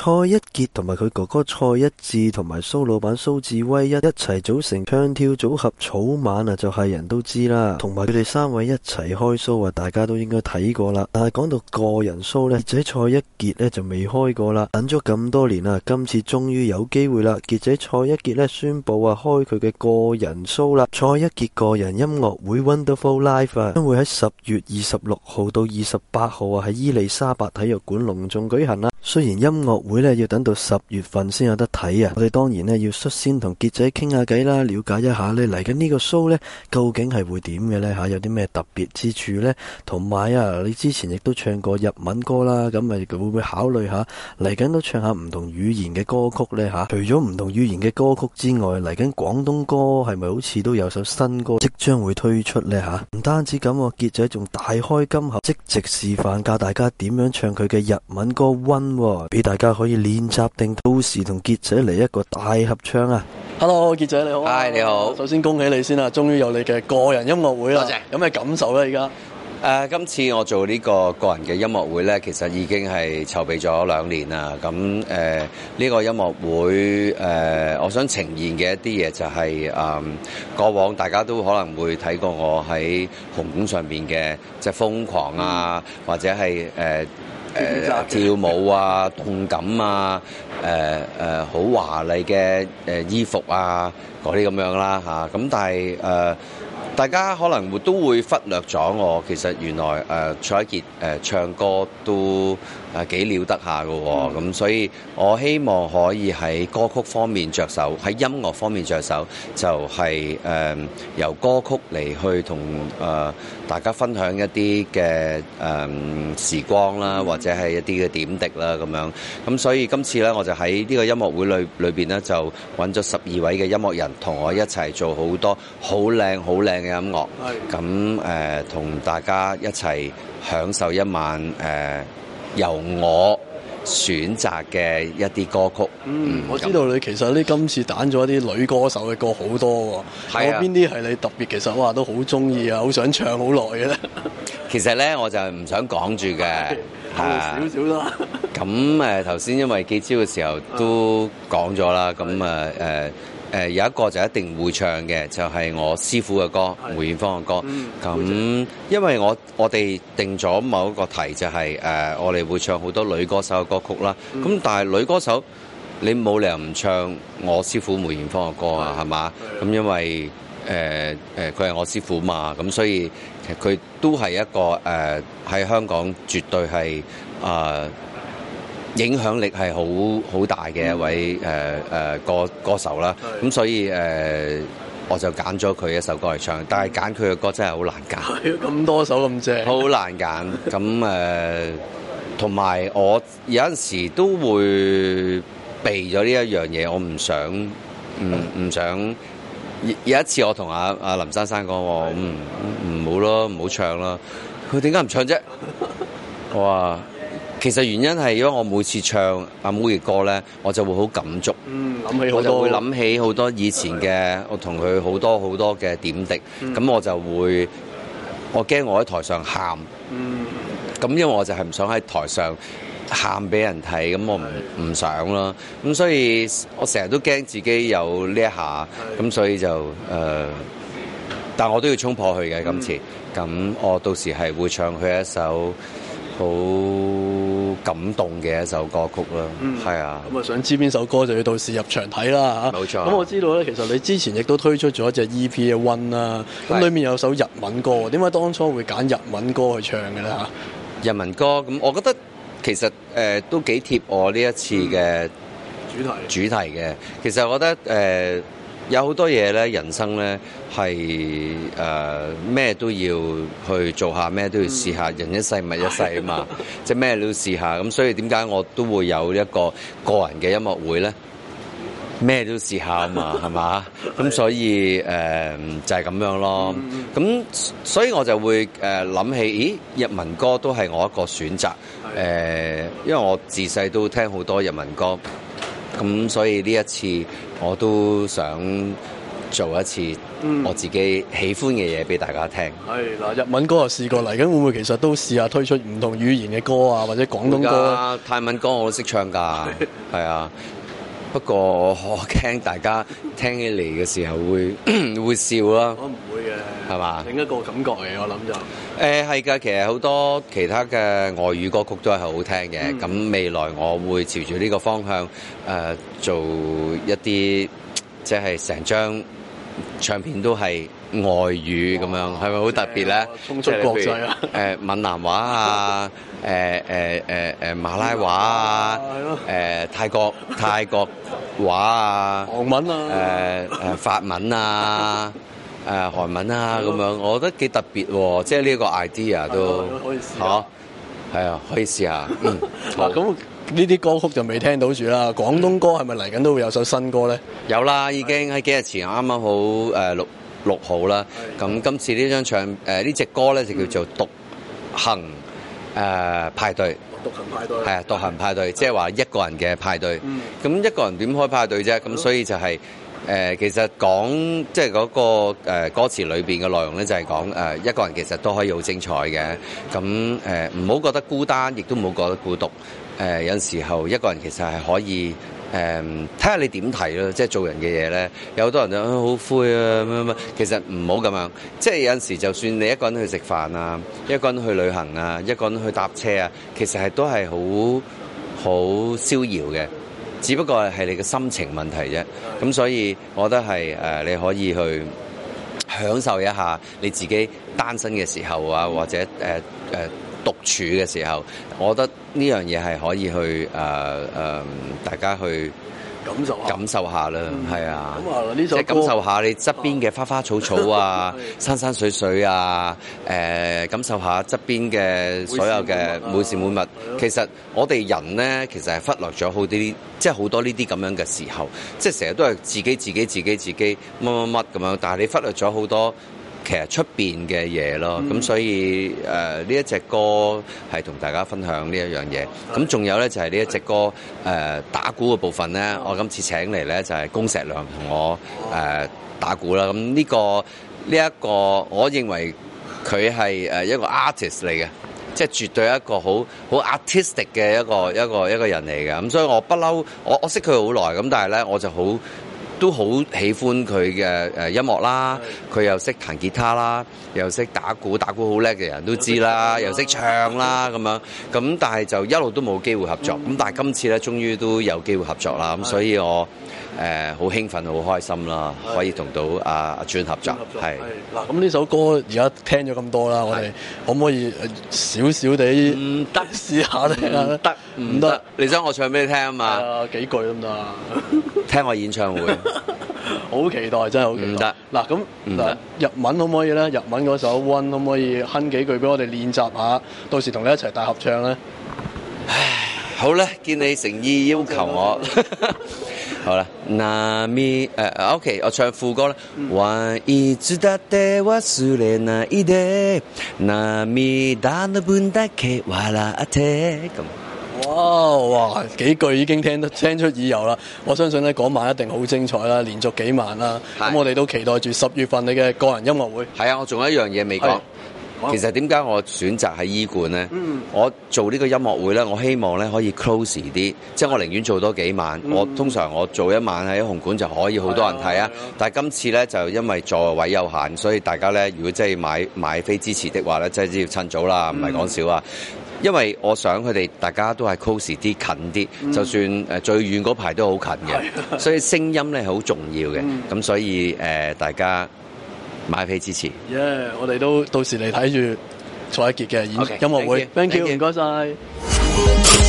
蔡一傑同埋佢哥哥蔡一智同埋蘇老闆蘇志威一齊組成唱跳組合草蜢啊，就係人都知啦。同埋佢哋三位一齊開 show 啊，大家都應該睇過啦。但係講到個人 show 呢，傑仔蔡一傑呢就未開過啦。等咗咁多年啦，今次終於有機會啦。傑仔蔡一傑呢宣布啊，開佢嘅個人 show 啦。蔡一傑個人音樂會 Wonderful Life 啊，將會喺10月26號到28號啊，喺伊利沙伯體育館隆重舉行啦。雖然音樂會呢要等到10月份先有得睇啊，我哋當然呢要率先同傑仔傾下偈啦，了解一下呢嚟緊呢個 show 呢究竟係會點嘅呢？有啲咩特別之處呢？同埋啊，你之前亦都唱過日文歌啦，咁咪會唔會考慮下嚟緊都唱下唔同語言嘅歌曲呢？除咗唔同語言嘅歌曲之外，嚟緊廣東歌係咪好似都有首新歌即將會推出呢？唔單止咁，傑仔仲大開金口，即席示範教大家點樣唱佢嘅日文歌 One，俾大家可以練習定，到時同傑仔嚟一個大合唱啊！ Hello， 傑仔你好。 Hi， 你好。 首先恭喜你先啦，終於有你嘅個人音樂會啦。 多謝。 有咩感受咧？而家今次我做呢個個人嘅音樂會咧，其實已經係籌備咗2年啦。咁呢個音樂會我想呈現嘅一啲嘢就係過往大家都可能會睇過我喺紅館上邊嘅即係瘋狂啊，或者係跳舞啊、動感啊、好華麗嘅衣服啊嗰啲咁樣啦嚇。咁但係大家可能都會忽略咗我，其實原來蔡一傑唱歌都幾了得下㗎喎。咁所以我希望可以喺歌曲方面着手，喺音樂方面着手，就係由歌曲嚟去同大家分享一啲嘅時光啦，或者係一啲嘅點滴啦咁樣。咁所以今次咧，我就喺呢個音樂會裏邊咧，就揾咗12位嘅音樂人同我一齊做好多好靚嘅音樂。咁同大家一齊享受一晚由我選擇嘅一啲歌曲。 我知道你其實今次揀咗一啲女歌手嘅歌好多喎。有邊啲係你特別其實都好中意啊，好想唱好耐嘅咧？ 其實咧我就唔想講住嘅， 少少啦。 咁頭先因為記招嘅時候都講咗啦，咁有一個就一定會唱嘅，就係我師傅嘅歌，梅艷芳嘅歌。咁因為我哋定咗某一個題，就係我哋會唱好多女歌手嘅歌曲啦。咁但係女歌手你冇理由唔唱我師傅梅艷芳嘅歌啊，係嘛？咁因為佢係我師傅嘛，咁所以其實佢都係一個喺香港絕對係影響力係好大嘅一位歌手啦。咁所以我就揀咗佢一首歌嚟唱，但係揀佢嘅歌真係好難揀。 咁多首咁正， 好難揀。咁同埋我有陣時都會避咗呢一樣嘢，我唔想。有一次我同阿林珊珊講，唔好咯，唔好唱啦。佢點解唔唱啫？我話其實原因係因為我每次唱阿妹嘅歌咧，我就會好感觸。 諗起好多， 我就會諗起好多以前嘅我同佢好多嘅點滴。咁我就會，我驚我喺台上喊。咁因為我就係唔想喺台上喊俾人睇，咁我唔想啦。咁所以我成日都驚自己有呢一下，咁所以就但我都要衝破去嘅今次。咁我到時係會唱佢一首好感動嘅一首歌曲啦。係啊。咁想知邊首歌就要到時入場睇啦嚇。 冇錯。 咁我知道咧，其實你之前亦都推出咗一隻 EP 嘅 One 啦，咁裡面有首日文歌，點解當初會揀日文歌去唱嘅咧嚇？ 日文歌咁，我覺得其實都幾貼我呢一次嘅主題嘅。其實我覺得有好多嘢咧，人生咧係咩都要去做下，咩都要試下。人一世物一世啊嘛，即係咩都要試下。咁所以點解我都會有一個個人嘅音樂會咧？咩都試下啊嘛，係嘛？咁所以就係咁樣咯。咁所以我就會諗起，日文歌都係我一個選擇。因為我自細都聽好多日文歌，咁所以呢一次我都想做一次我自己喜歡嘅嘢俾大家聽。 係嗱，日文歌又試過嚟緊，會唔會其實都試下推出唔同語言嘅歌啊，或者廣東歌？ 泰文歌我都識唱㗎，係啊。不過我驚大家聽起嚟嘅時候會笑啦。 我唔會嘅， 係嘛？ 另一個感覺嚟，我諗就係㗎。其實好多其他嘅外語歌曲都係好好聽嘅。咁未來我會朝住呢個方向做一啲即係成張唱片都係外語咁樣，係咪好特別咧？ 衝出國際啊！ 閩南話啊，馬拉話啊，泰國話啊， 韓文啊， 法文啊，韓文啊咁樣，我覺得幾特別喎！即係呢個 idea 都嚇，係啊，可以試下。 好。咁呢啲歌曲就未聽到住啦。廣東歌係咪嚟緊都會有首新歌咧？ 有啦，已經喺幾日前啱啱好錄好啦。咁今次呢隻歌咧就叫做獨行派對。 獨行派對。 係啊，獨行派對，即係話一個人嘅派對。咁一個人點開派對啫？咁所以就係其實講即係嗰個歌詞裏邊嘅內容咧，就係講一個人其實都可以好精彩嘅。咁唔好覺得孤單，亦都唔好覺得孤獨。有陣時候一個人其實係可以睇下你點睇咯，即係做人嘅嘢咧。有好多人就好灰啊乜，其實唔好咁樣。即係有陣時，就算你一個人去食飯啊，一個人去旅行啊，一個人去搭車啊，其實係都係好逍遙嘅。只不過係你嘅心情問題啫。咁所以我覺得係你可以去享受一下你自己單身嘅時候啊，或者獨處嘅時候，我覺得呢樣嘢係可以去大家去感受下啦，係啊， 呢首歌即係感受下你側邊嘅花花草草啊、山山水水啊，感受下側邊嘅所有嘅每事每物。其實我哋人咧，其實係忽略咗好啲，即係好多呢啲咁樣嘅時候，即係成日都係自己乜乜咁樣，但係你忽略咗好多其實出邊嘅嘢咯。咁所以呢一隻歌係同大家分享呢一樣嘢。咁仲有咧就係呢一隻歌打鼓嘅部分咧，我今次請嚟咧就係恭碩良同我打鼓啦。咁呢一個我認為佢係一個 artist 嚟嘅，即係絕對一個好 artistic 嘅一個人嚟嘅。咁所以我不嬲，我識佢好耐，咁但係咧我就都好喜歡佢嘅音樂啦。佢又識彈吉他啦，又識打鼓好叻嘅人都知啦，又識唱啦咁樣。咁但係就一路都冇機會合作。咁但係今次咧，終於都有機會合作啦。咁所以我好興奮，好開心啦，可以同到阿尊合作。係嗱，咁呢首歌而家聽咗咁多啦，我哋可唔可以少少地唔得試下聽下咧？ 唔得？你想我唱俾你聽啊嘛？ 幾句得唔得啊？ 聽我演唱會， 好期待，真係好期待。唔得嗱，咁嗱日文可唔可以咧？日文嗰首 One 可唔可以哼幾句俾我哋練習下？到時同你一齊大合唱咧。 好啦，見你誠意要求我。好啦，OK， 我唱副歌啦。いつだって忘れないで、涙の分だけ笑って咁。 哇！幾句已經聽出意由啦！我相信咧嗰晚一定好精彩啦，連續幾晚啦。咁我哋都期待住10月份你嘅個人音樂會。 係啊，我仲有一樣嘢未講。其實點解我選擇喺醫館咧？我做呢個音樂會咧，我希望咧可以 close 啲，即係我寧願做多幾晚。通常我做一晚喺紅館就可以好多人睇啊。但係今次咧就因為座位有限，所以大家咧如果真係買飛支持的話咧，真係要趁早啦，唔係講笑啊！因為我想佢哋大家都係 close 啲近啲，就算最遠嗰排都好近嘅，所以聲音咧係好重要嘅。咁所以大家買飛支持。 我哋都到時嚟睇住蔡一傑嘅音樂會。Thank you，唔該晒。